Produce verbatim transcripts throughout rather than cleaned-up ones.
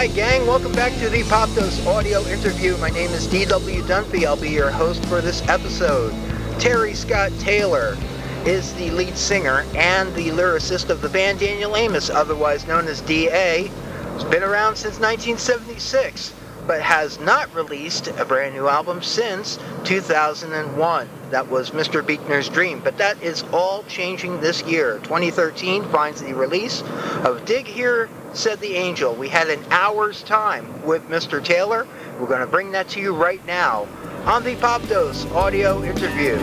Hi gang, welcome back to the Popdose audio interview. My name is D W Dunphy. I'll be your host for this episode. Terry Scott Taylor is the lead singer and the lyricist of the band Daniel Amos, otherwise known as D A. He's been around since nineteen seventy-six, but has not released a brand new album since two thousand one. That was Mister Beekner's Dream, but that is all changing this year. twenty thirteen finds the release of Dig Here, Said the Angel. We had an hour's time with Mister Taylor. We're going to bring that to you right now on the Popdose audio interview.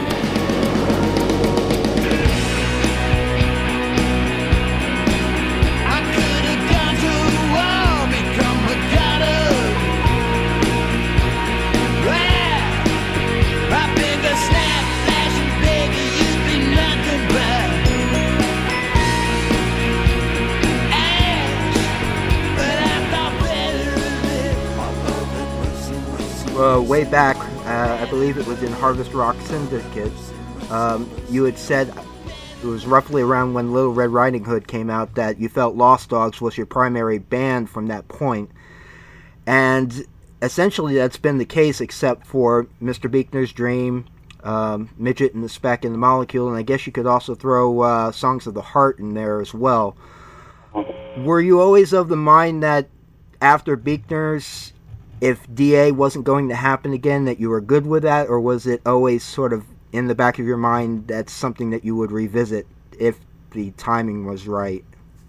Uh, way back, uh, I believe it was in Harvest Rock Syndicate, um, you had said it was roughly around when Little Red Riding Hood came out that you felt Lost Dogs was your primary band from that point. And essentially that's been the case except for Mister Beekner's Dream, um, Midget and the Speck and the Molecule, and I guess you could also throw uh, Songs of the Heart in there as well. Were you always of the mind that after Beekner's, if D A wasn't going to happen again, that you were good with that, or was it always sort of in the back of your mind that's something that you would revisit if the timing was right?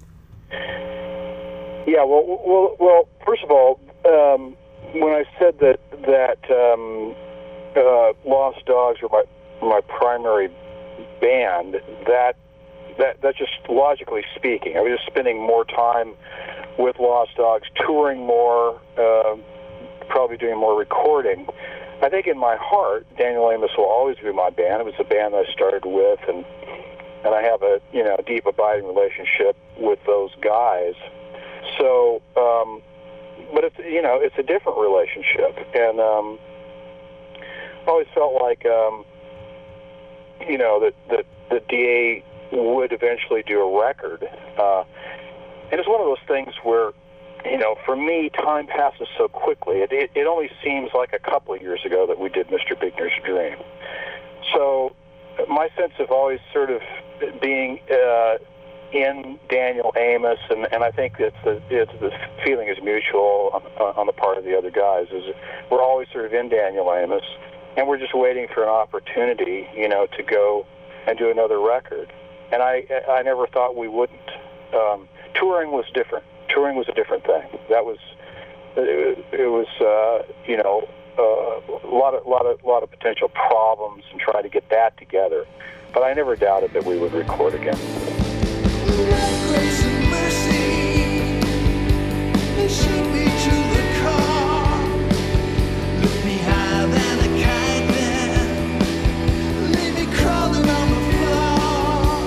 Yeah, well, well, well. First of all, um, when I said that that um, uh, Lost Dogs were my my primary band, that that that's just logically speaking. I was just spending more time with Lost Dogs, touring more. Uh, probably doing more recording. I think in my heart, Daniel Amos will always be my band. It was the band that I started with, and and I have a you know deep, abiding relationship with those guys. So, um, but it's you know it's a different relationship, and um, I always felt like um, you know that that that D A would eventually do a record, uh, and it's one of those things where, you know, for me, time passes so quickly. It, it, it only seems like a couple of years ago that we did Mister Beekner's Dream. So my sense of always sort of being uh, in Daniel Amos, and, and I think it's the, it's the feeling is mutual on, on the part of the other guys, is we're always sort of in Daniel Amos, and we're just waiting for an opportunity, you know, to go and do another record. And I, I never thought we wouldn't. Um, touring was different. Touring was a different thing. That was, it, it was, uh, you know, uh, a lot of, lot of, lot of potential problems in trying to get that together. But I never doubted that we would record again. Grace and mercy, they shoot me to the car. Lift me higher than a kite, then leave me crawling on the floor.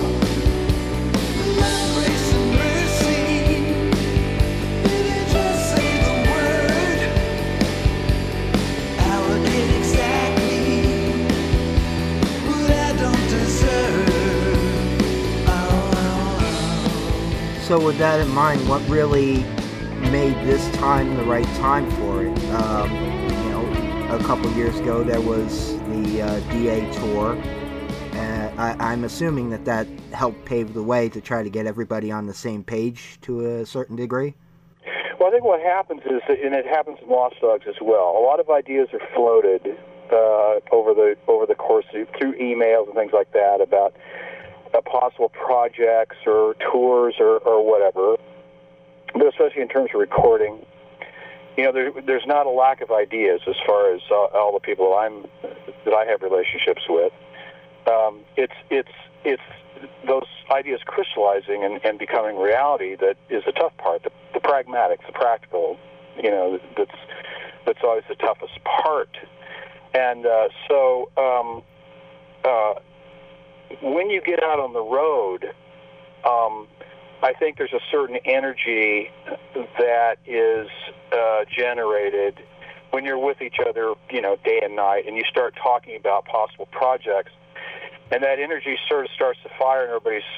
Grace and mercy, baby, just say the word. I would get exactly what I don't deserve. So with that in mind, what really made this time the right time for it? Um, you know, a couple years ago there was the uh, D A tour. Uh, I, I'm assuming that that helped pave the way to try to get everybody on the same page to a certain degree. Well, I think what happens is, and it happens in Lost Dogs as well, a lot of ideas are floated uh, over the over the course of, through emails and things like that about uh, possible projects or tours or, or whatever, but especially in terms of recording. You know, there, there's not a lack of ideas as far as uh, all the people I'm that I have relationships with. Um, it's it's it's those ideas crystallizing and, and becoming reality that is the tough part, the, the pragmatics, the practical. You know, that's that's always the toughest part. And uh, so um, uh, when you get out on the road, um, I think there's a certain energy that is uh, generated when you're with each other, you know, day and night, and you start talking about possible projects, and that energy sort of starts to fire in everybody's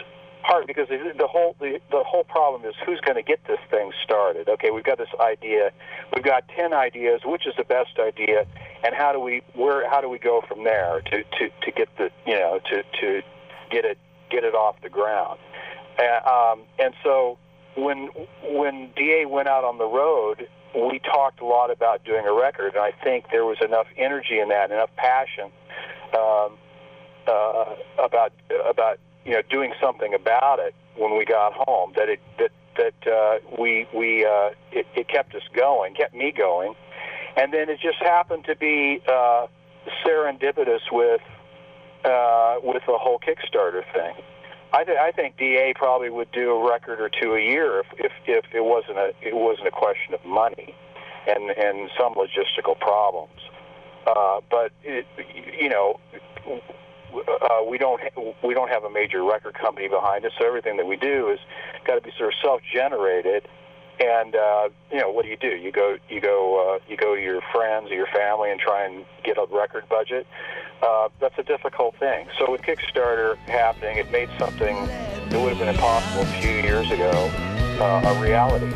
hard because the, the whole the, the whole problem is who's going to get this thing started. Okay, we've got this idea, we've got ten ideas. Which is the best idea, and how do we where how do we go from there to, to, to get the you know to, to get it get it off the ground? Uh, um, and so when when D A went out on the road, we talked a lot about doing a record, and I think there was enough energy in that, enough passion um, uh, about about you know doing something about it when we got home that it that that uh, we we uh, it, it kept us going, kept me going, and then it just happened to be uh, serendipitous with uh, with the whole Kickstarter thing. I, th- I think D A probably would do a record or two a year if, if, if it wasn't a it wasn't a question of money and and some logistical problems. Uh, but it, you know, uh, we don't ha- we don't have a major record company behind us, so everything that we do is got to be sort of self-generated. And uh, you know, what do you do? You go you go uh, you go to your friends or your family and try and get a record budget. Uh, that's a difficult thing. So with Kickstarter happening, it made something that would have been impossible a few years ago uh, a reality.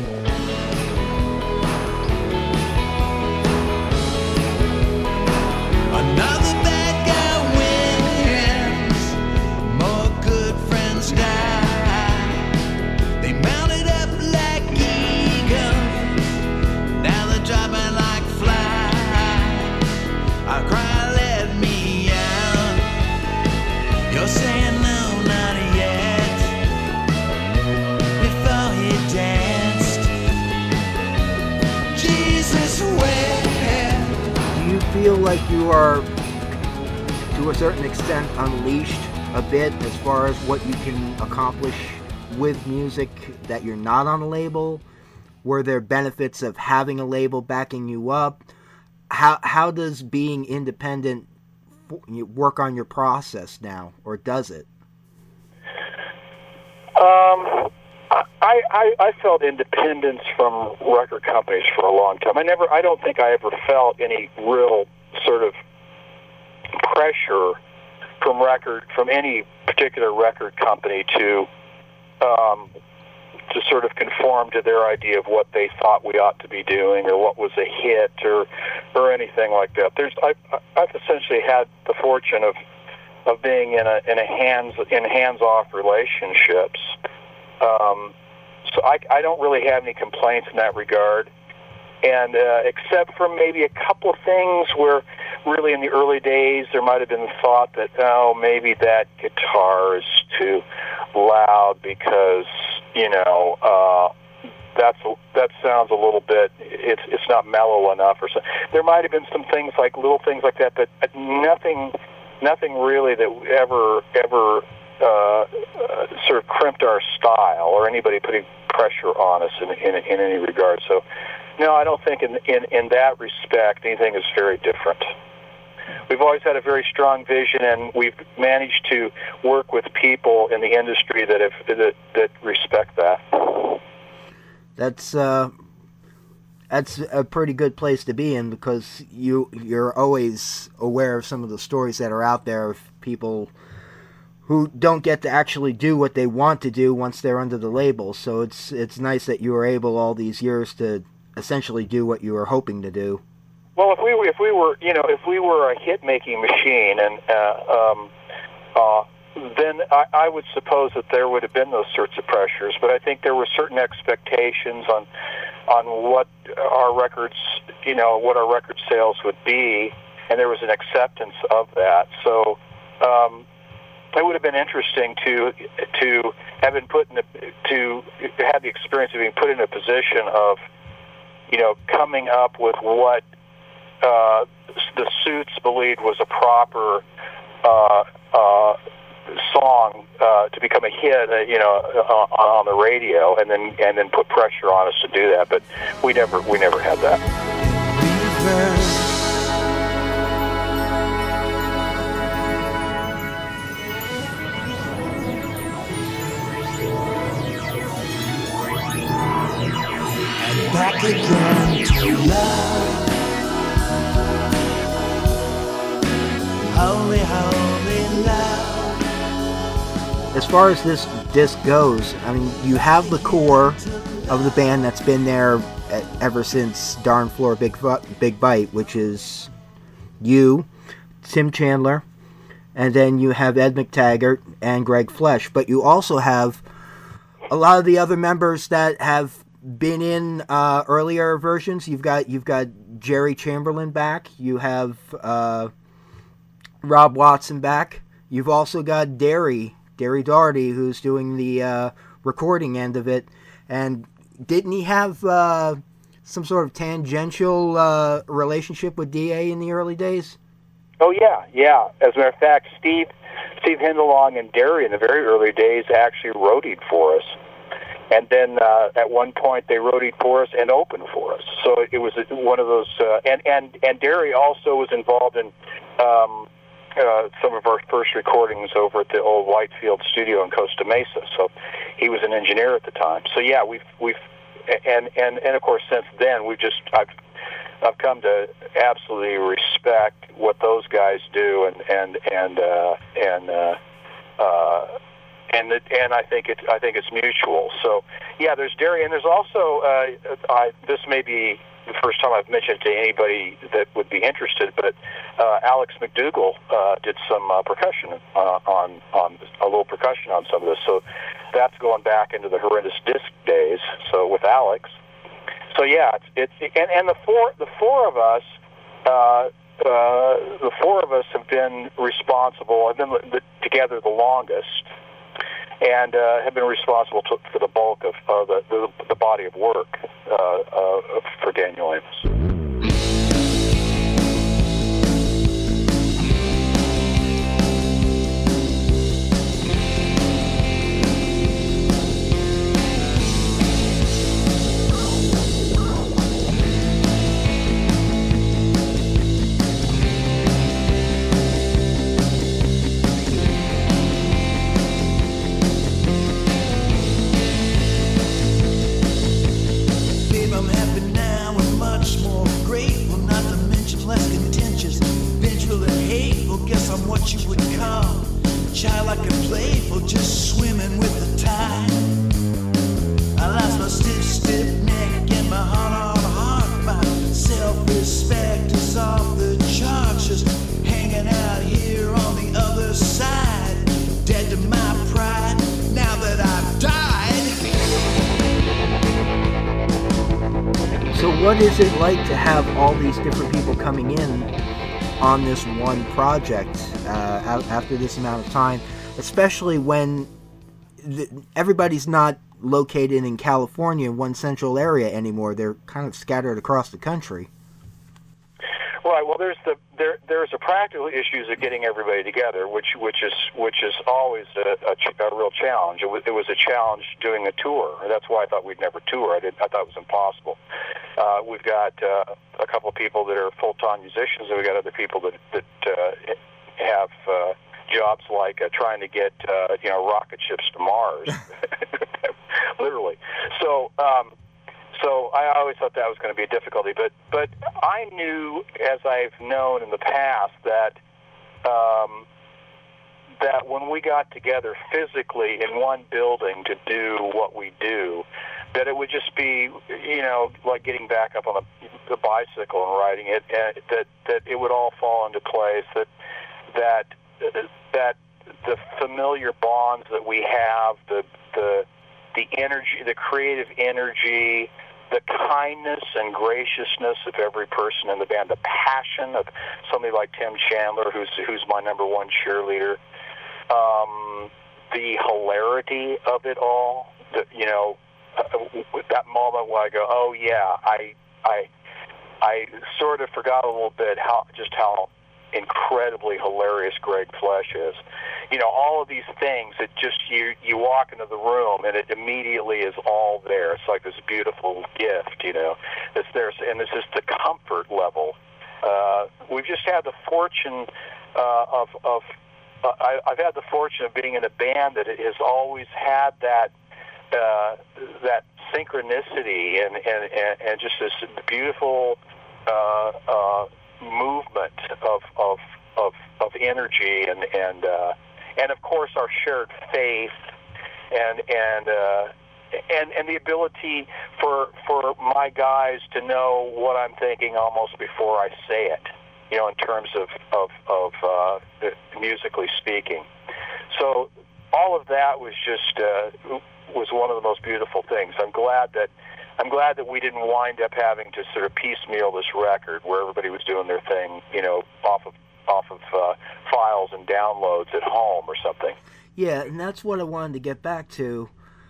Another bad guy wins, more good friends die. They mounted up like eagles, now they're dropping like flies. I cry, let me out. You're saying no, not yet. Before he danced, Jesus wept. Do you feel like you are, to a certain extent, unleashed a bit as far as what you can accomplish with music that you're not on a label? Were there benefits of having a label backing you up? How how does being independent work on your process now, or does it? Um, I, I I felt independence from record companies for a long time. I never, I don't think I ever felt any real sort of pressure from record from any particular record company to um, to sort of conform to their idea of what they thought we ought to be doing or what was a hit or or anything like that. There's I I've essentially had the fortune of of being in a in a hands in hands off relationships. Um, so I I don't really have any complaints in that regard. And uh, except for maybe a couple of things where really in the early days there might have been the thought that, oh, maybe that guitar is too loud because, you know, uh, that's that sounds a little bit, it's it's not mellow enough or so. There might have been some things like, little things like that, but nothing nothing really that ever, ever uh, uh, sort of crimped our style or anybody putting pressure on us in, in, in any regard. So, no, I don't think in, in, in that respect anything is very different. We've always had a very strong vision, and we've managed to work with people in the industry that have that, that respect that. That's uh, that's a pretty good place to be in, because you you're always aware of some of the stories that are out there of people who don't get to actually do what they want to do once they're under the label. So it's it's nice that you were able all these years to essentially do what you were hoping to do. Well, if we were, if we were, you know, if we were a hit-making machine, and uh, um, uh, then I, I would suppose that there would have been those sorts of pressures. But I think there were certain expectations on on what our records, you know, what our record sales would be, and there was an acceptance of that. So um, it would have been interesting to to have been put in a, to have the experience of being put in a position of, you know, coming up with what uh, the Suits believed was a proper uh, uh, song uh, to become a hit, uh, you know, uh, on the radio, and then and then put pressure on us to do that. But we never we never had that. Back again to love. Holy, holy love. as far as this disc goes, I mean, you have the core of the band that's been there ever since Darn Floor Big Big Bite, which is you, Tim Chandler, and then you have Ed McTaggart and Greg Flesh. But you also have a lot of the other members that have been in uh, earlier versions. You've got you've got Jerry Chamberlain back. You have uh, Rob Watson back. You've also got Derry, Derry Doherty, who's doing the uh, recording end of it. And didn't he have uh, some sort of tangential uh, relationship with D A in the early days? Oh, yeah, yeah. As a matter of fact, Steve Steve Hindalong and Derry in the very early days actually roadied for us. And then uh, at one point they roadied for us and opened for us. So it was one of those... Uh, and, and, and Derry also was involved in... Um, Uh, some of our first recordings over at the old Whitefield studio in Costa Mesa. So he was an engineer at the time. So yeah, we've we've and and and of course since then we've just I've I've come to absolutely respect what those guys do, and and and uh, and uh, uh, and it, and I think it I think it's mutual. So yeah, there's Derry, and there's also uh, I this may be the first time I've mentioned it to anybody that would be interested, but uh, Alex McDougall uh, did some uh, percussion uh, on on a little percussion on some of this. So that's going back into the Horrendous Disc days. So with Alex, so yeah, it's, it's and, and the four the four of us, uh, uh, the four of us have been responsible. Have been together the longest, and uh, have been responsible to, for the bulk of uh, the, the the body of work uh, uh, for Daniel Amos. What is it like to have all these different people coming in on this one project uh, after this amount of time, especially when the, everybody's not located in California in one central area anymore? They're kind of scattered across the country. Right. Well, there's the there there's a practical issues of getting everybody together, which which is which is always a, a, ch- a real challenge. It was, it was a challenge doing a tour. That's why I thought we'd never tour. I did. I thought it was impossible. Uh, we've got uh, a couple of people that are full-time musicians, and we've got other people that that uh, have uh, jobs like uh, trying to get uh, you know rocket ships to Mars, literally. So. Um, So I always thought that was going to be a difficulty, but but I knew, as I've known in the past, that um, that when we got together physically in one building to do what we do, that it would just be, you know, like getting back up on the, the bicycle and riding it, and that that it would all fall into place. That that that the familiar bonds that we have, the the the energy, the creative energy, the kindness and graciousness of every person in the band, the passion of somebody like Tim Chandler, who's who's my number one cheerleader, um, the hilarity of it all, the, you know, uh, that moment where I go, oh yeah, I I I sort of forgot a little bit how just how incredibly hilarious Greg Flesh is. You know, all of these things that just you you walk into the room and it immediately is all there. It's like this beautiful gift, you know, that's there, and it's just the comfort level. Uh, we've just had the fortune uh, of of uh, I, I've had the fortune of being in a band that has always had that uh, that synchronicity and and, and, and just this beautiful uh, uh, movement of of of of energy and and uh, and of course our shared faith, and and uh, and and the ability for for my guys to know what I'm thinking almost before I say it, you know, in terms of of of uh, musically speaking. So all of that was just uh, was one of the most beautiful things. I'm glad that I'm glad that we didn't wind up having to sort of piecemeal this record, where everybody was doing their thing, you know, off of off of uh, files and downloads at home or something. Yeah, and that's what I wanted to get back to.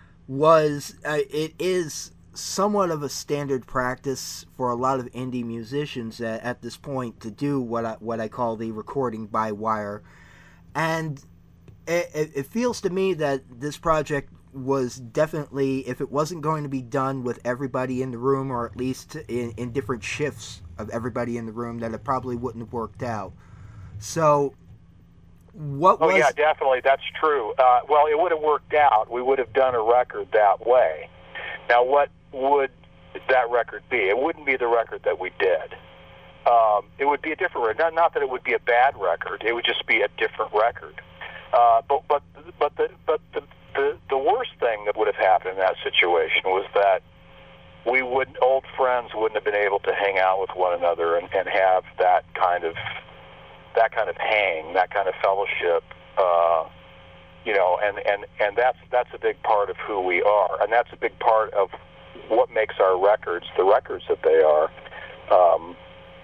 Was uh, it is somewhat of a standard practice for a lot of indie musicians at, at this point to do what I what I call the recording by wire, and it, it feels to me that this project was definitely, if it wasn't going to be done with everybody in the room, or at least in, in different shifts of everybody in the room, that it probably wouldn't have worked out. So, what oh, was... Oh, yeah, definitely, that's true. Uh, well, it would have worked out. We would have done a record that way. Now, what would that record be? It wouldn't be the record that we did. Um, it would be a different record. Not, not that it would be a bad record. It would just be a different record. Uh, but but but the but the, the the worst thing that would have happened in that situation was that we would old friends wouldn't have been able to hang out with one another and, and have that kind of that kind of hang, that kind of fellowship, uh, you know, and, and, and that's that's a big part of who we are, and that's a big part of what makes our records the records that they are. Um,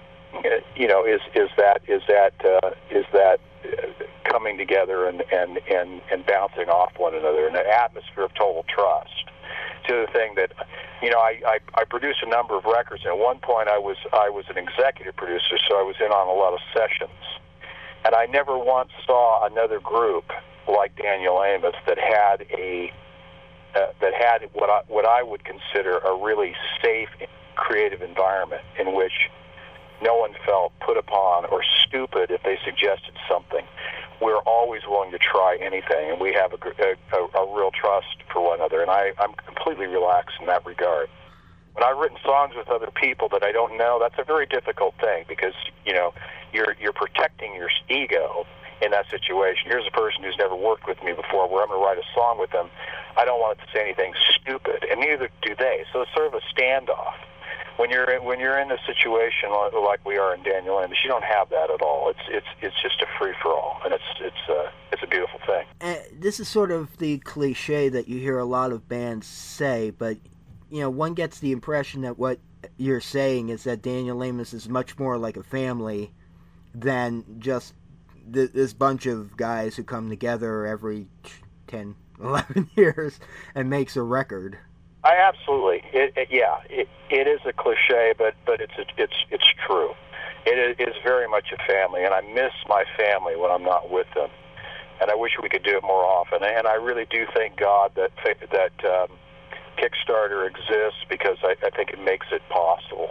you know, is is that is that uh, is that coming together and, and, and, and bouncing off one another in an atmosphere of total trust. It's the other thing that, you know, I, I, I produced a number of records, and at one point I was I was an executive producer, so I was in on a lot of sessions. And I never once saw another group like Daniel Amos that had a uh, that had what I, what I would consider a really safe, creative environment in which no one felt put upon or stupid if they suggested something. We're always willing to try anything, and we have a, a, a real trust for one another, and I, I'm completely relaxed in that regard. When I've written songs with other people that I don't know, that's a very difficult thing, because, you know, you're you're protecting your ego in that situation. Here's a person who's never worked with me before, where I'm going to write a song with them. I don't want it to say anything stupid, and neither do they. So it's sort of a standoff. When you're in, when you're in a situation like we are in Daniel Amos, you don't have that at all. It's it's it's just a free for all, and it's it's uh, it's a beautiful thing. And this is sort of the cliche that you hear a lot of bands say, but you know, one gets the impression that what you're saying is that Daniel Amos is much more like a family than just th- this bunch of guys who come together every ten, eleven years and makes a record. I absolutely, it, it, yeah, it, it is a cliche, but but it's it's it's true. It is very much a family, and I miss my family when I'm not with them, and I wish we could do it more often. And I really do thank God that that um, Kickstarter exists, because I, I think it makes it possible.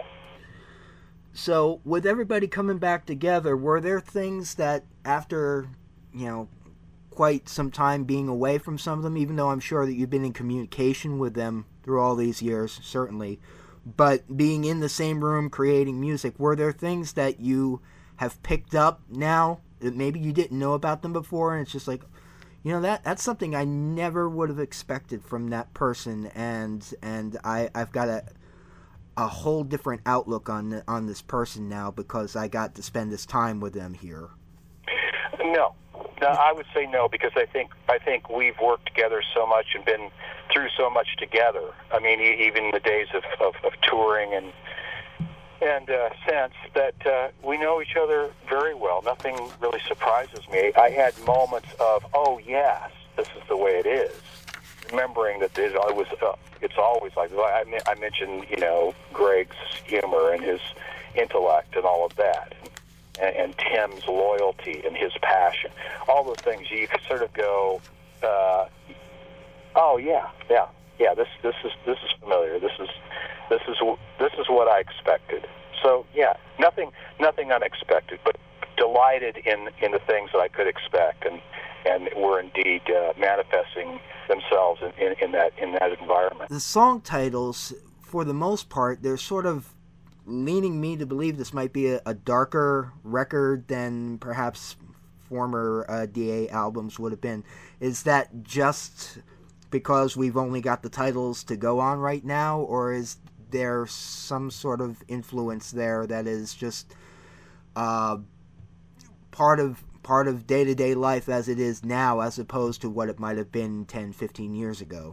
So, with everybody coming back together, were there things that after, you know, quite some time being away from some of them, even though I'm sure that you've been in communication with them through all these years, certainly, but being in the same room creating music, were there things that you have picked up now that maybe you didn't know about them before, and it's just like, you know, that that's something I never would have expected from that person, and and I, I've got a a whole different outlook on on this person now because I got to spend this time with them here? No. No, I would say no, because I think I think we've worked together so much and been through so much together. I mean, even in the days of, of, of touring and and uh, since that uh, we know each other very well. Nothing really surprises me. I had moments of, oh yes, this is the way it is. Remembering that it was, uh, it's always like I, I mentioned, you know, Greg's humor and his intellect and all of that. And, and Tim's loyalty and his passion, all those things, you sort of go, uh, oh yeah, yeah, yeah. This this is this is familiar. This is this is this is what I expected. So yeah, nothing nothing unexpected, but delighted in, in the things that I could expect, and and were indeed uh, manifesting themselves in, in, in that in that environment. The song titles, for the most part, they're sort of leaning me to believe this might be a, a darker record than perhaps former uh, D A albums would have been. Is that just because we've only got the titles to go on right now, or is there some sort of influence there that is just uh, part of part of day-to-day life as it is now, as opposed to what it might have been ten, fifteen years ago?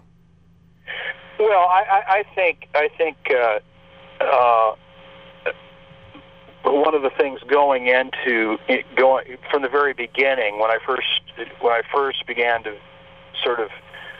Well, I, I, I think I think uh, uh, one of the things going into it, going from the very beginning, when I first when I first began to sort of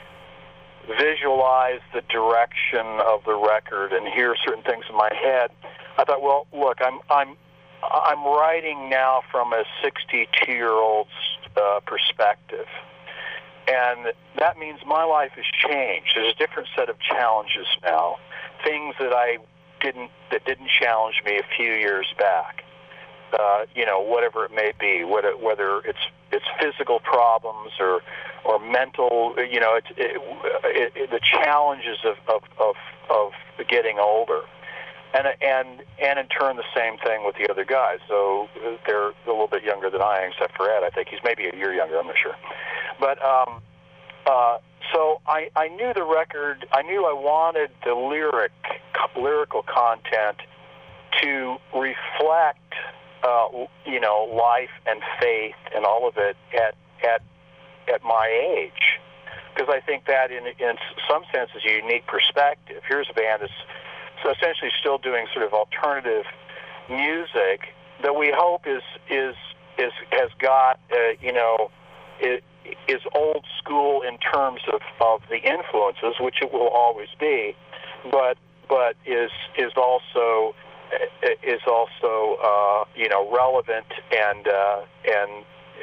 visualize the direction of the record and hear certain things in my head, I thought, well, look, I'm I'm I'm writing now from a sixty-two-year-old's uh, perspective. And that means my life has changed. There's a different set of challenges now, things that I didn't that didn't challenge me a few years back. Uh, you know, whatever it may be, whether whether it's it's physical problems or or mental. You know, it's it, it, it, the challenges of, of of of getting older, and and and in turn the same thing with the other guys. So they're a little bit younger than I am, except for Ed. I think he's maybe a year younger. I'm not sure. But um, uh, so I, I knew the record. I knew I wanted the lyric lyrical content to reflect, uh, you know, life and faith and all of it at at at my age, because I think that in in some sense is a unique perspective. Here's a band that's so essentially still doing sort of alternative music that we hope is is is has got uh, you know. It, is old school in terms of, of the influences, which it will always be, but but is is also is also uh, you know relevant and uh, and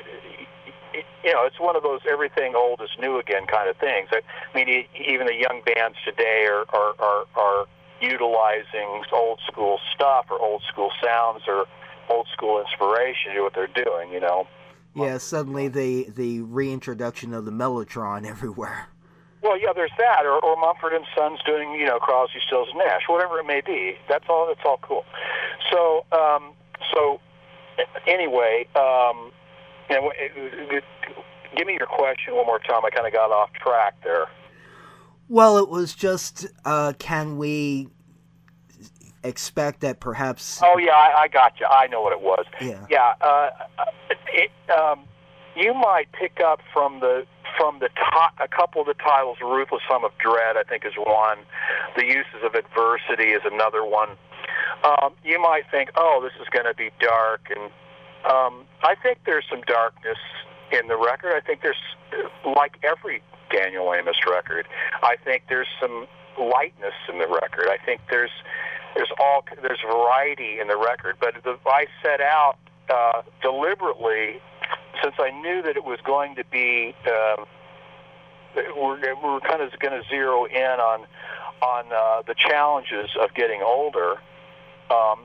you know it's one of those everything old is new again kind of things. I mean, even the young bands today are are are, are utilizing old school stuff or old school sounds or old school inspiration to do what they're doing. You know. Yeah, suddenly the, the reintroduction of the Mellotron everywhere. Well, yeah, there's that, or, or Mumford and Sons doing, you know, Crosby, Stills, and Nash, whatever it may be. That's all. That's all cool. So, um, so anyway, um, you know, give me your question one more time. I kind of got off track there. Well, it was just, uh, can we expect that perhaps... Oh, yeah, I, I got you. I know what it was. Yeah. Yeah, uh, it, um, you might pick up from the from the to- a couple of the titles. Ruthless Sum of Dread, I think, is one. The Uses of Adversity is another one. Um, you might think, oh, this is going to be dark, and um, I think there's some darkness in the record. I think there's, like every Daniel Amos record, I think there's some lightness in the record. I think there's there's all there's variety in the record, but the, I set out uh, deliberately, since I knew that it was going to be, um, we're, we're kind of going to zero in on on uh, the challenges of getting older. Um,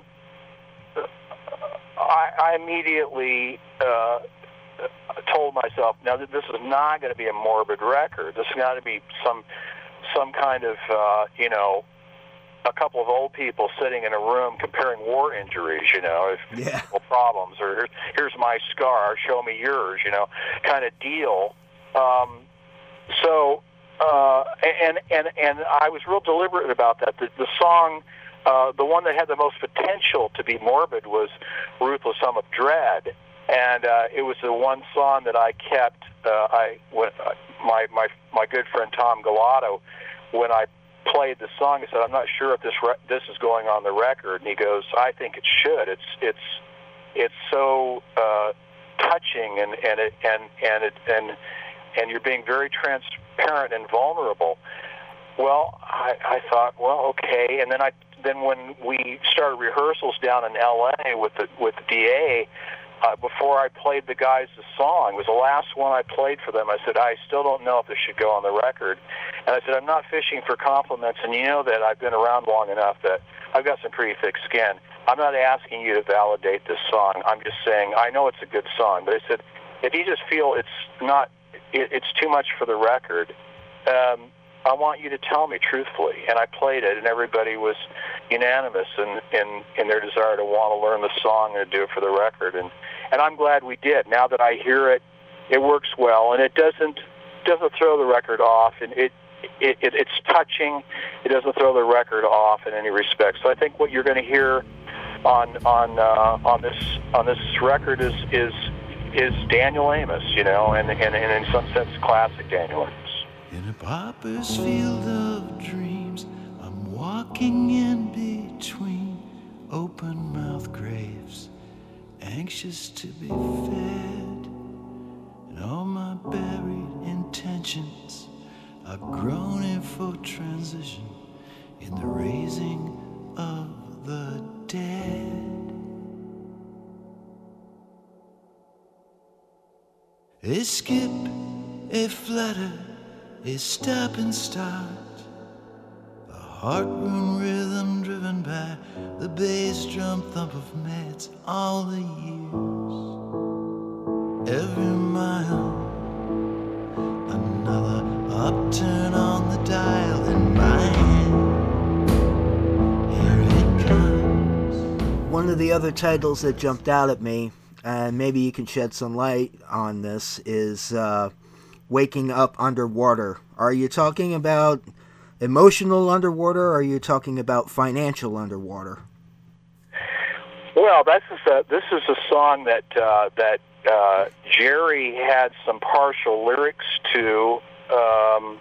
I, I immediately uh, told myself, now that this is not going to be a morbid record. This is got to be some some kind of, uh, you know, a couple of old people sitting in a room comparing war injuries, you know, if yeah. problems, or here's, here's my scar, show me yours, you know, kind of deal. Um, so, uh, and, and, and I was real deliberate about that. The, the song, uh, the one that had the most potential to be morbid was Ruthless Sum of Dread. And uh, it was the one song that I kept, uh, I, when, uh, my, my, my good friend Tom Galato, when I played the song, he said, I'm not sure if this re- this is going on the record. And he goes, I think it should. It's it's it's so uh, touching, and and it and and it and and you're being very transparent and vulnerable. Well, I, I thought, well, okay. And then I then when we started rehearsals down in L A with the with the D A. Uh, before I played the guys the song, it was the last one I played for them. I said, I still don't know if this should go on the record. And I said, I'm not fishing for compliments, and you know that I've been around long enough that I've got some pretty thick skin. I'm not asking you to validate this song. I'm just saying, I know it's a good song, but I said, if you just feel it's not, it, it's too much for the record, um, I want you to tell me truthfully. And I played it, and everybody was unanimous in, in, in their desire to want to learn the song and to do it for the record. And, and I'm glad we did. Now that I hear it, it works well, and it doesn't doesn't throw the record off, and it, it, it it's touching. It doesn't throw the record off in any respect. So I think what you're going to hear on on uh, on this on this record is is is Daniel Amos, you know, and and, and in some sense classic Daniel Amos. In a pauper's field of dreams, I'm walking in between open-mouthed graves, anxious to be fed, and all my buried intentions are groaning for transition in the raising of the dead. A skip, a flutter, a stop and start, a heart-run rhythm driven by the bass drum thump of mats all the years. Every mile, another upturn on the dial in my hand. Here it comes. One of the other titles that jumped out at me, and maybe you can shed some light on this, is uh, Waking Up Underwater. Are you talking about emotional underwater, or are you talking about financial underwater? Well, this is a, this is a song that uh, that uh, Jerry had some partial lyrics to, um,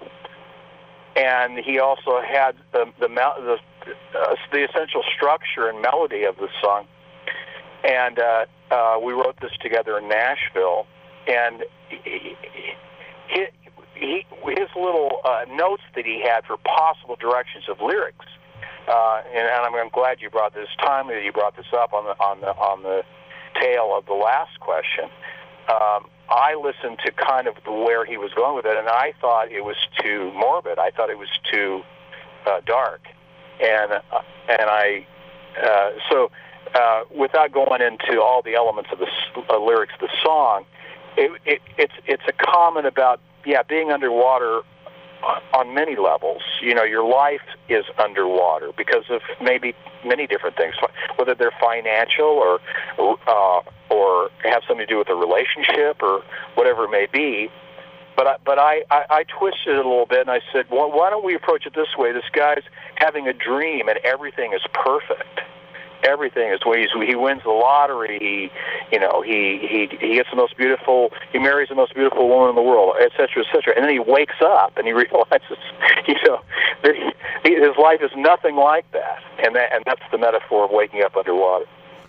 and he also had the the the, uh, the essential structure and melody of the song. And uh, uh, we wrote this together in Nashville, and he, he, he, his little uh, notes that he had for possible directions of lyrics, uh, and, and I'm, I'm glad you brought this timely that you brought this up on the on the on the tail of the last question. Um, I listened to kind of the, where he was going with it, and I thought it was too morbid. I thought it was too uh, dark, and uh, and I uh, so. Uh, without going into all the elements of the uh, lyrics of the song, it, it, it's it's a comment about yeah being underwater on, on many levels. You know, your life is underwater because of maybe many different things, whether they're financial or uh, or have something to do with a relationship or whatever it may be. But I, but I, I, I twisted it a little bit and I said, well, why don't we approach it this way? This guy's having a dream and everything is perfect. Everything is ways he wins the lottery. He, you know, he he he gets the most beautiful. He marries the most beautiful woman in the world, et cetera, et cetera. And then he wakes up and he realizes, you know, that he, his life is nothing like that. And that and that's the metaphor of waking up underwater.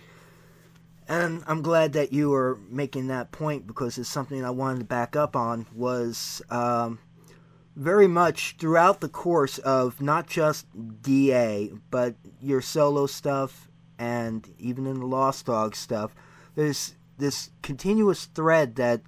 And I'm glad that you were making that point because it's something I wanted to back up on. Was um, very much throughout the course of not just D A, but your solo stuff. And even in the Lost Dogs stuff, there's this continuous thread that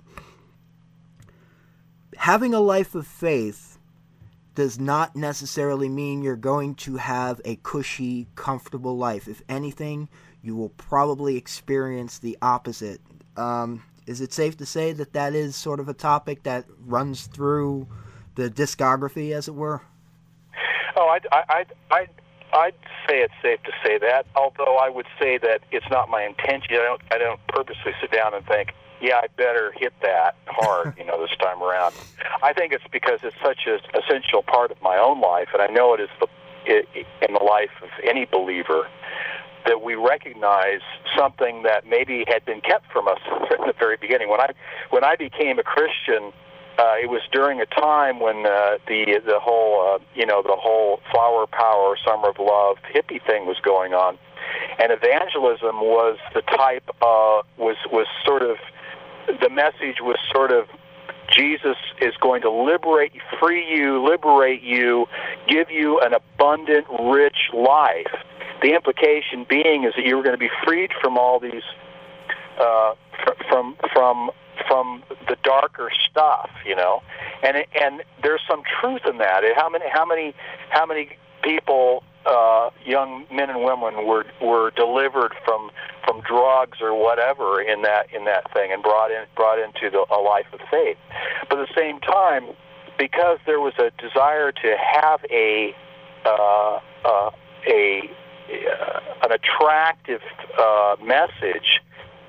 having a life of faith does not necessarily mean you're going to have a cushy, comfortable life. If anything, you will probably experience the opposite. Um, is it safe to say that that is sort of a topic that runs through the discography, as it were? Oh, I, I, I, I I'd say it's safe to say that, although I would say that it's not my intention. I don't I don't purposely sit down and think, yeah, I better hit that hard, you know, this time around. I think it's because it's such an essential part of my own life, and I know it is the it, in the life of any believer, that we recognize something that maybe had been kept from us from the very beginning. When I when I became a Christian, Uh, it was during a time when uh, the the whole uh, you know the whole flower power, summer of love hippie thing was going on, and evangelism was the type uh, was was sort of the message was sort of Jesus is going to liberate, free you, liberate you, give you an abundant, rich life. The implication being is that you were going to be freed from all these uh, fr- from from from the darker stuff, you know, and and there's some truth in that. How many how many how many people, uh, young men and women, were were delivered from from drugs or whatever in that in that thing and brought in brought into the, a life of faith. But at the same time, because there was a desire to have a uh, uh, a uh, an attractive uh, message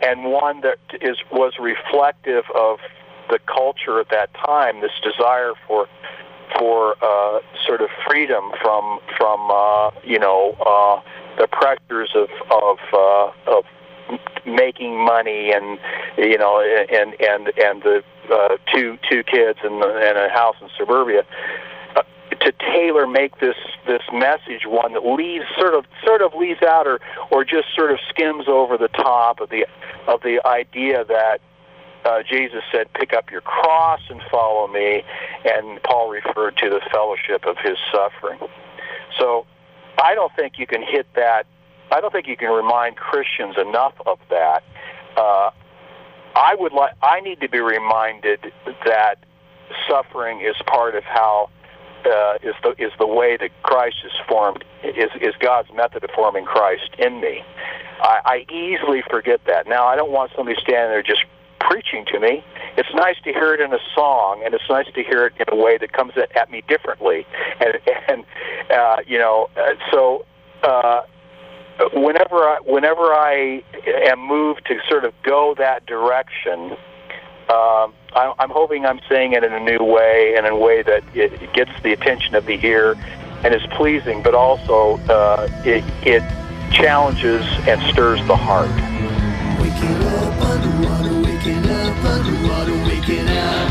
and one that is was reflective of the culture at that time. This desire for for uh, sort of freedom from from uh, you know uh, the pressures of of uh, of making money, and you know and and and the uh, two two kids and, and a house in suburbia. Uh, to tailor make this this message one that leaves sort of sort of leaves out or or just sort of skims over the top of the of the idea that Uh, Jesus said, pick up your cross and follow me, and Paul referred to the fellowship of his suffering. So I don't think you can hit that. I don't think you can remind Christians enough of that. Uh, I would like. I need to be reminded that suffering is part of how uh, is the is the way that Christ is formed. Is is God's method of forming Christ in me. I, I easily forget that. Now I don't want somebody standing there just preaching to me. It's nice to hear it in a song, and it's nice to hear it in a way that comes at, at me differently. And, and uh, you know, uh, so uh, whenever I, whenever I am moved to sort of go that direction, um, I, I'm hoping I'm saying it in a new way, and in a way that it, it gets the attention of the ear and is pleasing, but also uh, it, it challenges and stirs the heart. Waking up underwater, waking up underwater, waking up.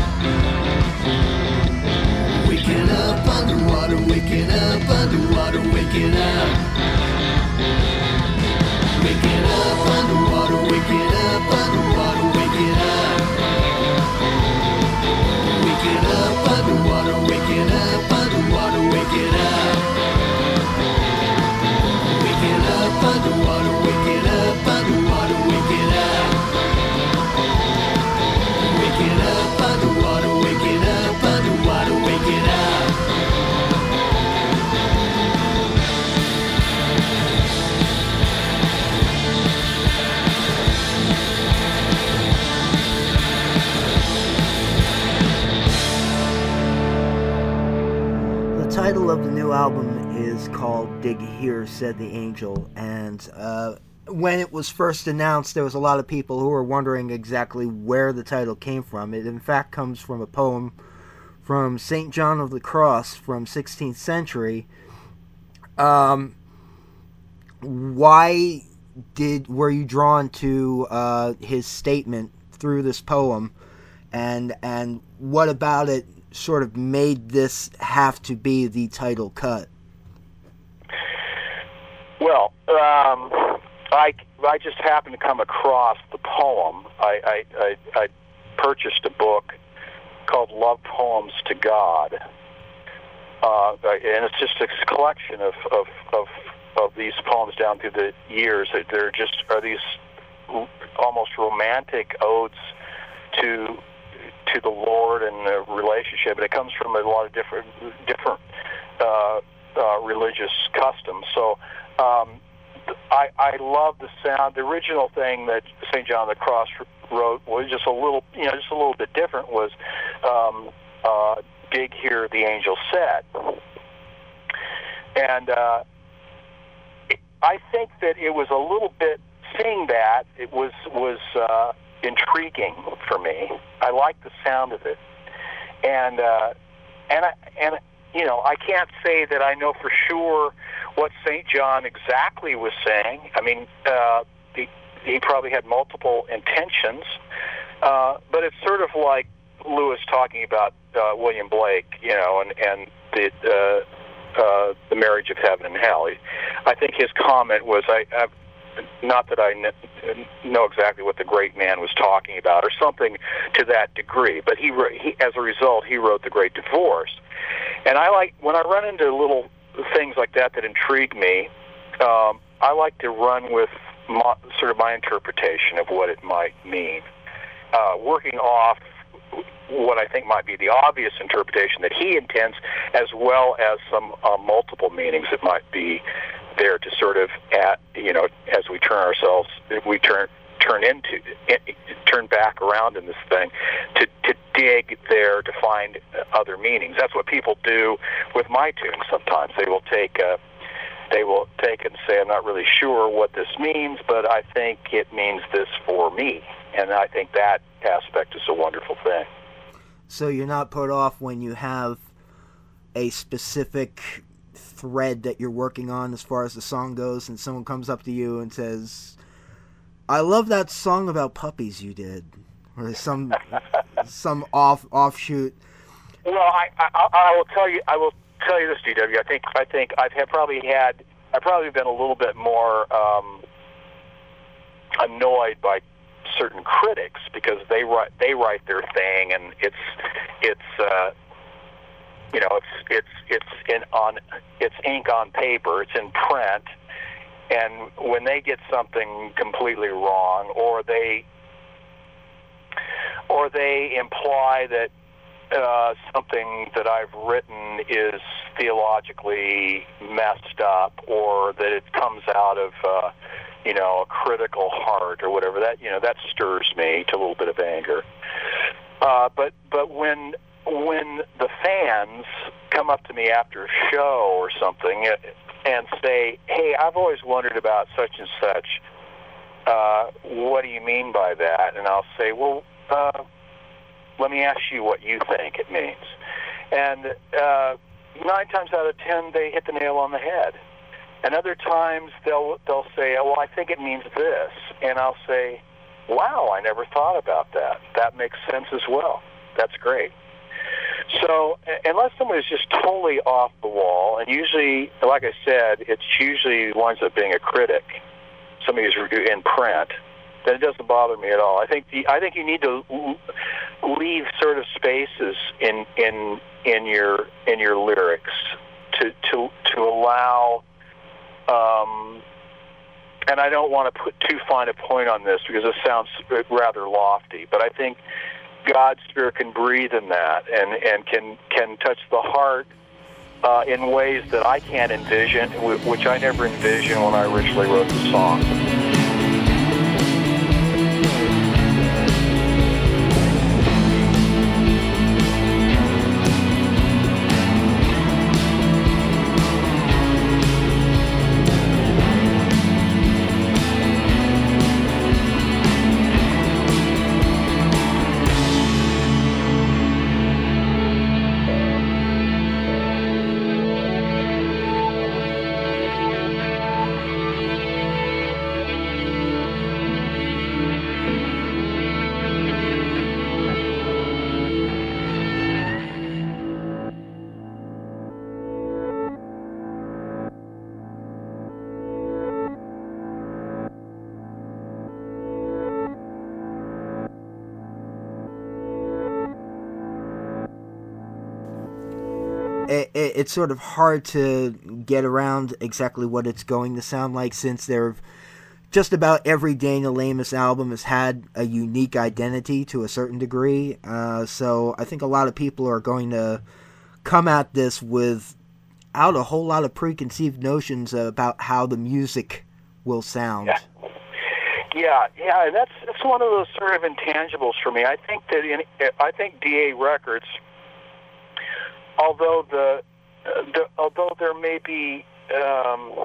Waking up underwater, waking up underwater, waking up. Waking up underwater, waking up underwater, waking up. Waking up underwater, waking up underwater, waking up. Waking up underwater, waking up underwater, waking up. Waking up underwater, waking up underwater, waking up. The title of the new album is called Dig Here, Said the Angel, and uh, when it was first announced, there was a lot of people who were wondering exactly where the title came from. It in fact comes from a poem from Saint John of the Cross from sixteenth century. Um, why did were you drawn to uh, his statement through this poem, and and what about it sort of made this have to be the title cut? Well, um, I, I just happened to come across the poem. I, I, I, I purchased a book called Love Poems to God, uh, and it's just a collection of, of, of, of these poems down through the years. They're just are these almost romantic odes to to the Lord and the relationship, and it comes from a lot of different different uh, uh, religious customs. So um, I, I love the sound. The original thing that Saint John of the Cross wrote was just a little, you know, just a little bit different. Was um, uh, "Dig Here, the Angel Said," and uh, it, I think that it was a little bit. Seeing that, it was was. Uh, intriguing for me. I like the sound of it, and uh, and I, and you know I can't say that I know for sure what Saint John exactly was saying. I mean, uh, he, he probably had multiple intentions, uh, but it's sort of like Lewis talking about uh, William Blake, you know, and and the uh, uh, the marriage of heaven and hell. He, I think his comment was, I. I not that I know exactly what the great man was talking about, or something to that degree, but he, he, as a result, he wrote The Great Divorce. And I like, when I run into little things like that that intrigue me, um, I like to run with my, sort of my interpretation of what it might mean, uh, working off what I think might be the obvious interpretation that he intends, as well as some uh, multiple meanings that might be there to sort of, at you know, as we turn ourselves, we turn turn into, turn back around in this thing, to, to dig there to find other meanings. That's what people do with my tunes sometimes. They will take a, they will take and say, I'm not really sure what this means, but I think it means this for me. And I think that aspect is a wonderful thing. So you're not put off when you have a specific thread that you're working on as far as the song goes, and someone comes up to you and says, I love that song about puppies you did, or some some off offshoot. Well, I, I I will tell you I will tell you this, D W. I think I think I've had probably had I've probably been a little bit more um, annoyed by certain critics because they write they write their thing, and it's it's uh, you know it's it's it's in on it's ink on paper, it's in print, and when they get something completely wrong, or they or they imply that uh, something that I've written is theologically messed up, or that it comes out of uh, you know, a critical heart or whatever, that, you know, that stirs me to a little bit of anger. Uh, but but when when the fans come up to me after a show or something and say, hey, I've always wondered about such and such, uh, what do you mean by that? And I'll say, well, uh, let me ask you what you think it means. And uh, nine times out of ten, they hit the nail on the head. And other times they'll they'll say, well, I think it means this. And I'll say, wow, I never thought about that. That makes sense as well. That's great. So unless somebody's just totally off the wall, and usually, like I said, it's usually winds up being a critic, somebody who's in print, then it doesn't bother me at all. I think the, I think you need to leave sort of spaces in in in your in your lyrics to to to allow. Um, and I don't want to put too fine a point on this because it sounds rather lofty, but I think God's Spirit can breathe in that and, and can, can touch the heart uh, in ways that I can't envision, which I never envisioned when I originally wrote the song. It, it, it's sort of hard to get around exactly what it's going to sound like, since there just about every Daniel Amos album has had a unique identity to a certain degree. Uh, so I think a lot of people are going to come at this without a whole lot of preconceived notions about how the music will sound. Yeah, yeah, yeah, and that's that's one of those sort of intangibles for me. I think that in, I think D A Records, although the, the although there may be um,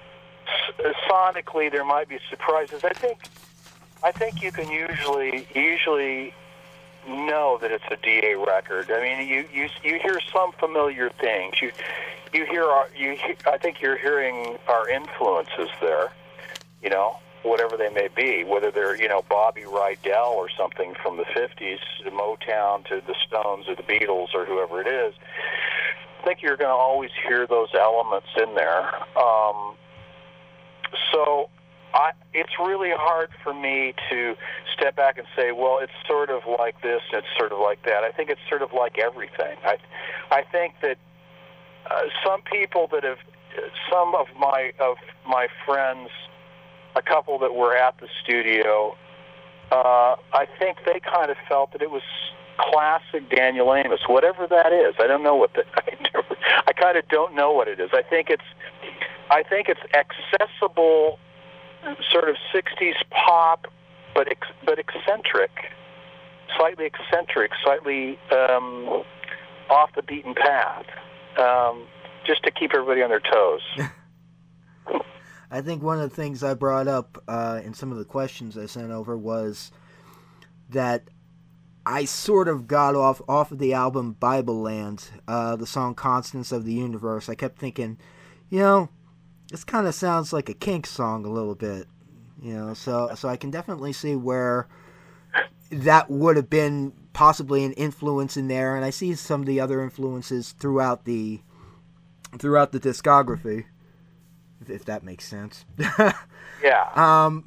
sonically there might be surprises, I think I think you can usually usually know that it's a D A record. I mean, you you you hear some familiar things. You you hear our, you I think you're hearing our influences there. You know, whatever they may be, whether they're, you know, Bobby Rydell or something from the fifties, to Motown, to the Stones or the Beatles or whoever it is. I think you're going to always hear those elements in there. Um, so I, it's really hard for me to step back and say, well, it's sort of like this, and it's sort of like that. I think it's sort of like everything. I, I think that uh, some people that have, some of my of my friends, a couple that were at the studio, uh, I think they kind of felt that it was classic Daniel Amos, whatever that is. I don't know what the, I, I kind of don't know what it is. I think it's, I think it's accessible, sort of sixties pop, but ex, but eccentric, slightly eccentric, slightly um, off the beaten path, um, just to keep everybody on their toes. I think one of the things I brought up uh, in some of the questions I sent over was that I sort of got off off of the album Bible Land, uh, the song Constants of the Universe. I kept thinking, you know, this kind of sounds like a Kinks song a little bit, you know, so so I can definitely see where that would have been possibly an influence in there, and I see some of the other influences throughout the throughout the discography, if, if that makes sense. Yeah. Um,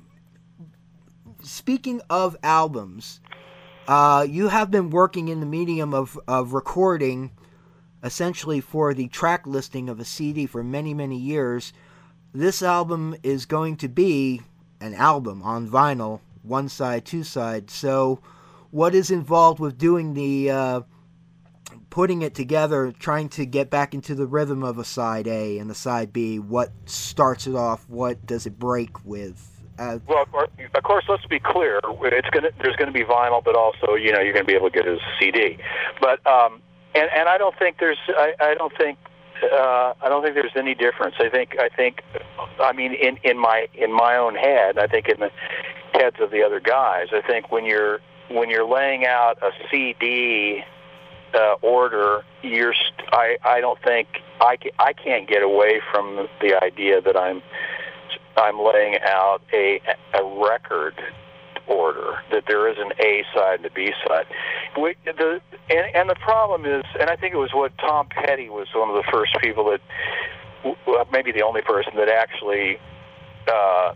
speaking of albums, uh, you have been working in the medium of, of recording essentially for the track listing of a C D for many, many years. This album is going to be an album on vinyl, one side, two side. So what is involved with doing the, uh, putting it together, trying to get back into the rhythm of a side A and a side B? What starts it off? What does it break with? Uh, Well, of course, of course, let's be clear. It's gonna there's going to be vinyl, but also, you know, you're going to be able to get it as a C D. But um, and and I don't think there's I, I don't think uh, I don't think there's any difference. I think I think I mean in, in my in my own head, I think in the heads of the other guys, I think when you're when you're laying out a C D uh, order, you're st- I I don't think I ca- I can't get away from the idea that I'm. I'm laying out a a record order, that there is an A side and a B side. We, the, and, and the problem is, and I think it was what Tom Petty was one of the first people that, well, maybe the only person that actually, uh,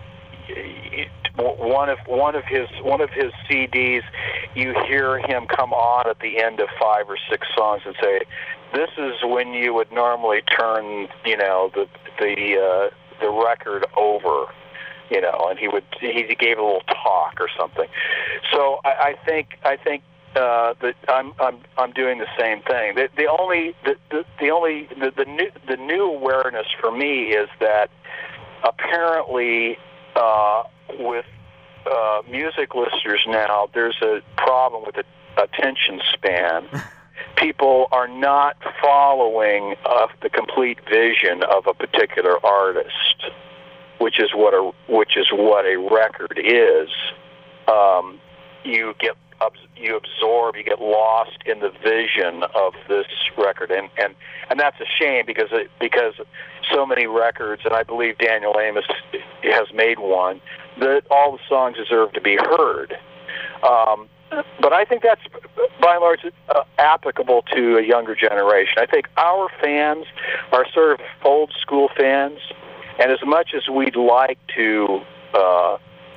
one of one of his one of his C Ds, you hear him come on at the end of five or six songs and say, "This is when you would normally turn, you know, the the uh, the record over," you know, and he would he gave a little talk or something. So I, I think I think uh, that I'm I'm I'm doing the same thing. The, the only the, the, the only the, the new the new awareness for me is that apparently uh, with uh, music listeners now, there's a problem with the attention span. People are not following uh, the complete vision of a particular artist, which is what a which is what a record is. Um, you get you absorb, you get lost in the vision of this record, and and, and that's a shame because it, because so many records, and I believe Daniel Amos has made one, that all the songs deserve to be heard. Um, But I think that's, by and large, uh, applicable to a younger generation. I think our fans are sort of old-school fans, and as much as we'd like to uh,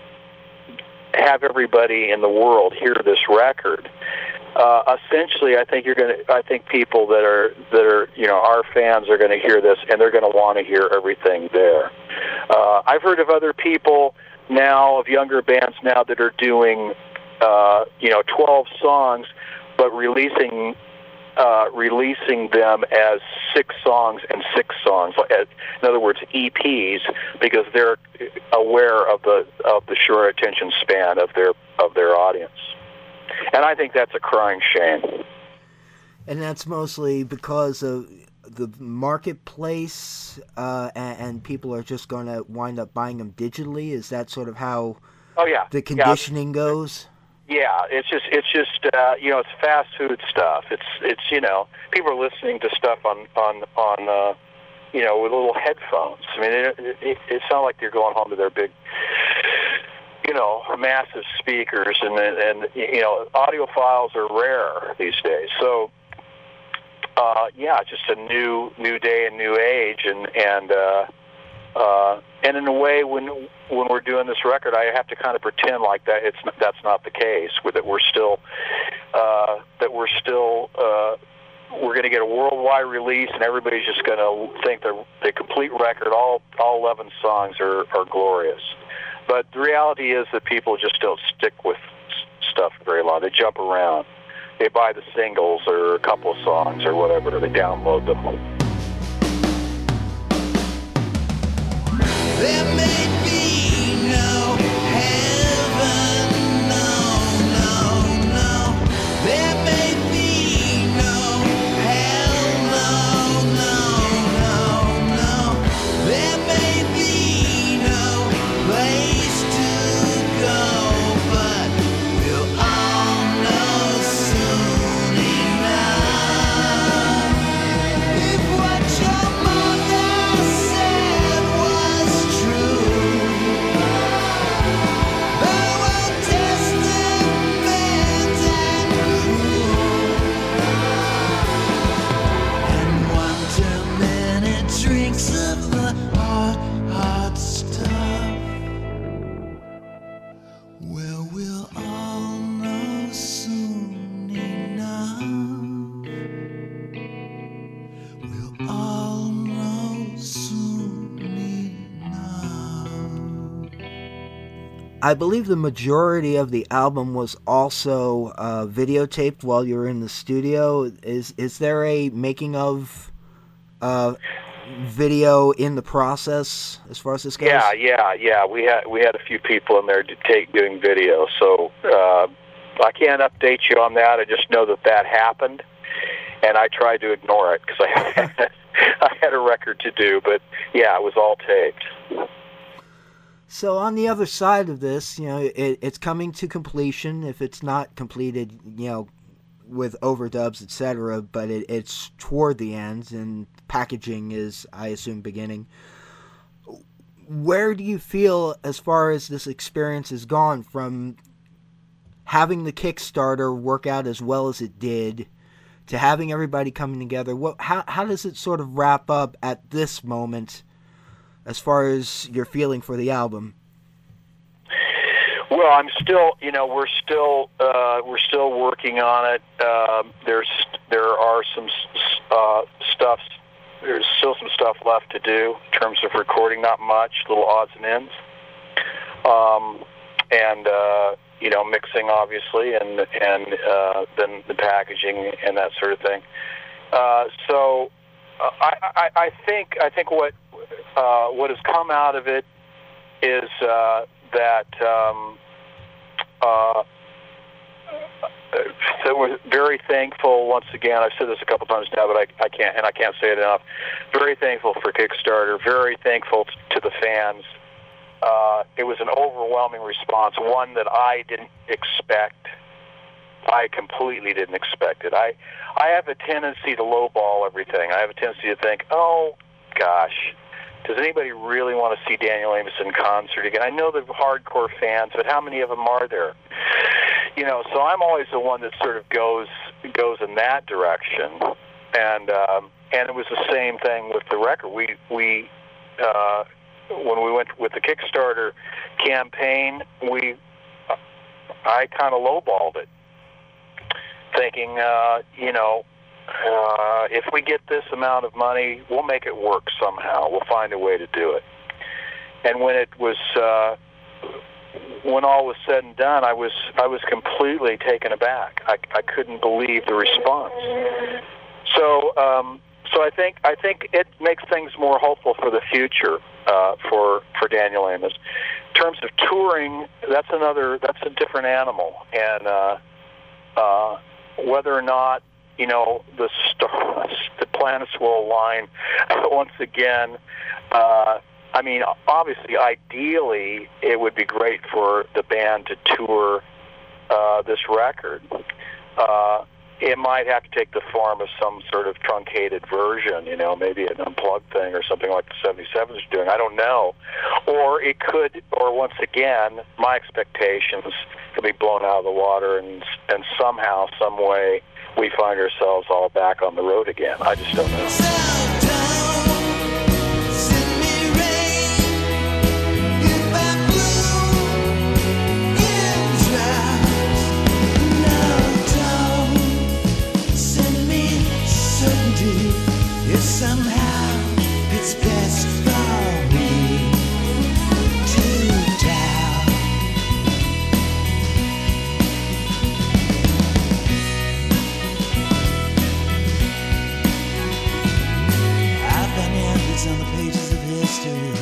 have everybody in the world hear this record, uh, essentially, I think you're going to. I think people that are that are you know our fans are going to hear this, and they're going to want to hear everything there. Uh, I've heard of other people now, of younger bands now, that are doing. Uh, you know, twelve songs, but releasing uh, releasing them as six songs and six songs. In other words, E Ps, because they're aware of the of the short attention span of their of their audience. And I think that's a crying shame. And that's mostly because of the marketplace, uh, and, and people are just going to wind up buying them digitally. Is that sort of how oh, yeah. the conditioning yeah. goes? Yeah, it's just it's just uh, you know it's fast food stuff. It's it's you know people are listening to stuff on on on uh, you know with little headphones. I mean, it, it, it's not like they're going home to their big you know massive speakers, and and you know audiophiles are rare these days. So uh, yeah, it's just a new new day and new age, and and. Uh, Uh, and in a way, when when we're doing this record, I have to kind of pretend like that it's not, that's not the case. With that, we're still uh, that we're still uh, we're going to get a worldwide release, and everybody's just going to think the the complete record, all all eleven songs are, are glorious. But the reality is that people just don't stick with stuff very long. They jump around. They buy the singles or a couple of songs or whatever. They download them. There may be no heaven, no, no, no. There may be no hell, no, no, no, no. There may be I believe the majority of the album was also uh, videotaped while you were in the studio. Is is there a making of uh, video in the process as far as this goes? Yeah, yeah, yeah. We had we had a few people in there to take doing video, so uh, I can't update you on that. I just know that that happened, and I tried to ignore it because I had, I had a record to do. But yeah, it was all taped. So on the other side of this, you know, it, it's coming to completion. If it's not completed, you know, with overdubs, et cetera, but it, it's toward the end, and packaging is, I assume, beginning. Where do you feel as far as this experience has gone from having the Kickstarter work out as well as it did to having everybody coming together? What, how, how does it sort of wrap up at this moment as far as your feeling for the album? Well, I'm still, you know, we're still, uh, we're still working on it. Um, there's, there are some uh, stuff. There's still some stuff left to do in terms of recording. Not much, little odds and ends, um, and uh, you know, mixing obviously, and and uh, then the packaging and that sort of thing. Uh, so, uh, I, I, I think, I think what uh, what has come out of it is uh, that. Um, Uh, so we're very thankful once again. I've said this a couple times now, but I, I can't, and I can't say it enough. Very thankful for Kickstarter. Very thankful to the fans. Uh, it was an overwhelming response, one that I didn't expect. I completely didn't expect it. I, I have a tendency to lowball everything. I have a tendency to think, oh gosh, does anybody really want to see Daniel Amos in concert again? I know they're hardcore fans, but how many of them are there? You know, so I'm always the one that sort of goes goes in that direction, and um, and it was the same thing with the record. We we uh, when we went with the Kickstarter campaign, we uh, I kind of lowballed it, thinking, uh, you know. Uh, if we get this amount of money, we'll make it work somehow. We'll find a way to do it. And when it was, uh, when all was said and done, I was, I was completely taken aback. I, I couldn't believe the response. So, um, so I think, I think it makes things more hopeful for the future uh, for for Daniel Amos. In terms of touring, that's another, that's a different animal, and uh, uh, whether or not. You know, the stars, the planets will align once again. Uh, I mean, obviously, ideally, it would be great for the band to tour uh, this record. Uh, it might have to take the form of some sort of truncated version, you know, maybe an unplugged thing or something like the seventy-sevens are doing. I don't know. Or it could, or once again, my expectations could be blown out of the water, and and somehow, some way, we find ourselves all back on the road again. I just don't know. So don't send me rain if I bloom in drought. No, don't send me certainty if somehow it's best for me to doubt. On the pages of history,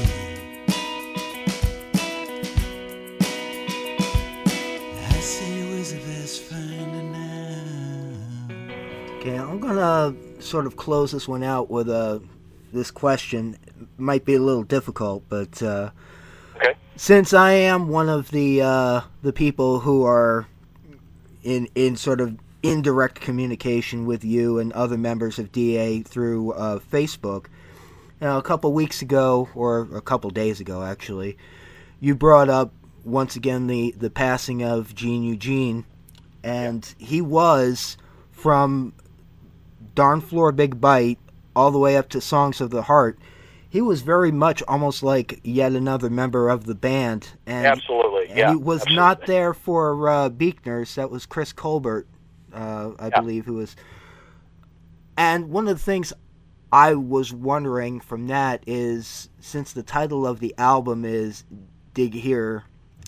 I see Elizabeth's finding now. Okay, I'm gonna sort of close this one out with uh, this question. It might be a little difficult, but uh, Okay. since I am one of the uh, the people who are in in sort of indirect communication with you and other members of D A through uh, Facebook. Now, a couple weeks ago, or a couple days ago, actually, you brought up once again the, the passing of Gene Eugene, and he was from Darn Floor Big Bite all the way up to Songs of the Heart. He was very much almost like yet another member of the band, and Absolutely, and yeah. he was absolutely. not there for uh, Beekner's. That was Chris Colbert, uh, I Yeah. believe, who was. And one of the things I was wondering from that is, since the title of the album is Dig Here,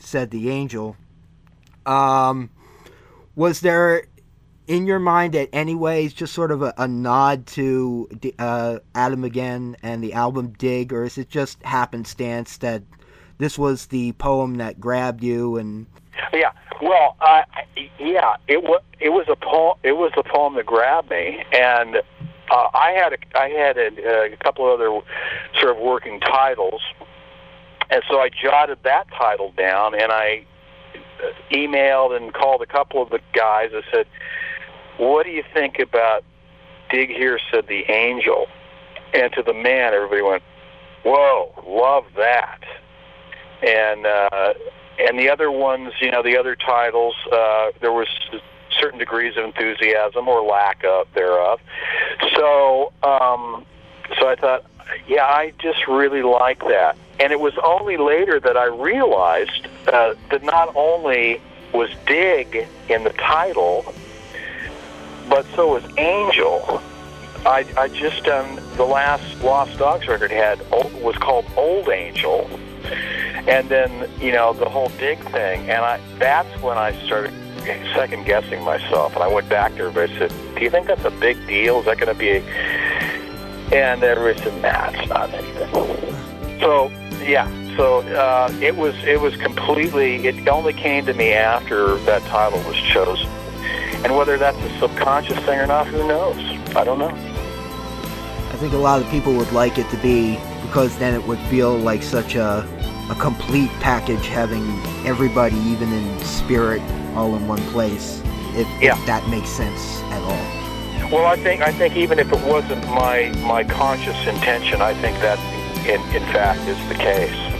Said the Angel. Um, was there, in your mind, at any ways, just sort of a, a nod to uh, Adam Again and the album Dig, or is it just happenstance that this was the poem that grabbed you? And yeah, well, uh, yeah, it was it was a poem. It was the poem that grabbed me, and uh, I had a, I had a, a couple of other sort of working titles, and so I jotted that title down, and I emailed and called a couple of the guys. I said, "What do you think about Dig Here Said the Angel?" And to the man, everybody went, "Whoa, love that." And uh, and the other ones, you know, the other titles, uh, there was certain degrees of enthusiasm or lack of thereof. So um, so I thought, yeah, I just really like that. And it was only later that I realized uh, that not only was Dig in the title, but so was Angel. I I just done the last Lost Dogs record had was called Old Angel, and then you know the whole Dig thing, and I that's when I started second guessing myself, and I went back to everybody and said, "Do you think that's a big deal? Is that going to be?" A... And everybody said, "Nah, it's not anything." So yeah, so uh, it was it was completely. It only came to me after that title was chosen, and whether that's a subconscious thing or not, who knows? I don't know. I think a lot of people would like it to be, because then it would feel like such a a complete package, having everybody, even in spirit, all in one place. If, yeah. if that makes sense at all. Well, I think I think even if it wasn't my my conscious intention, I think that in in fact is the case.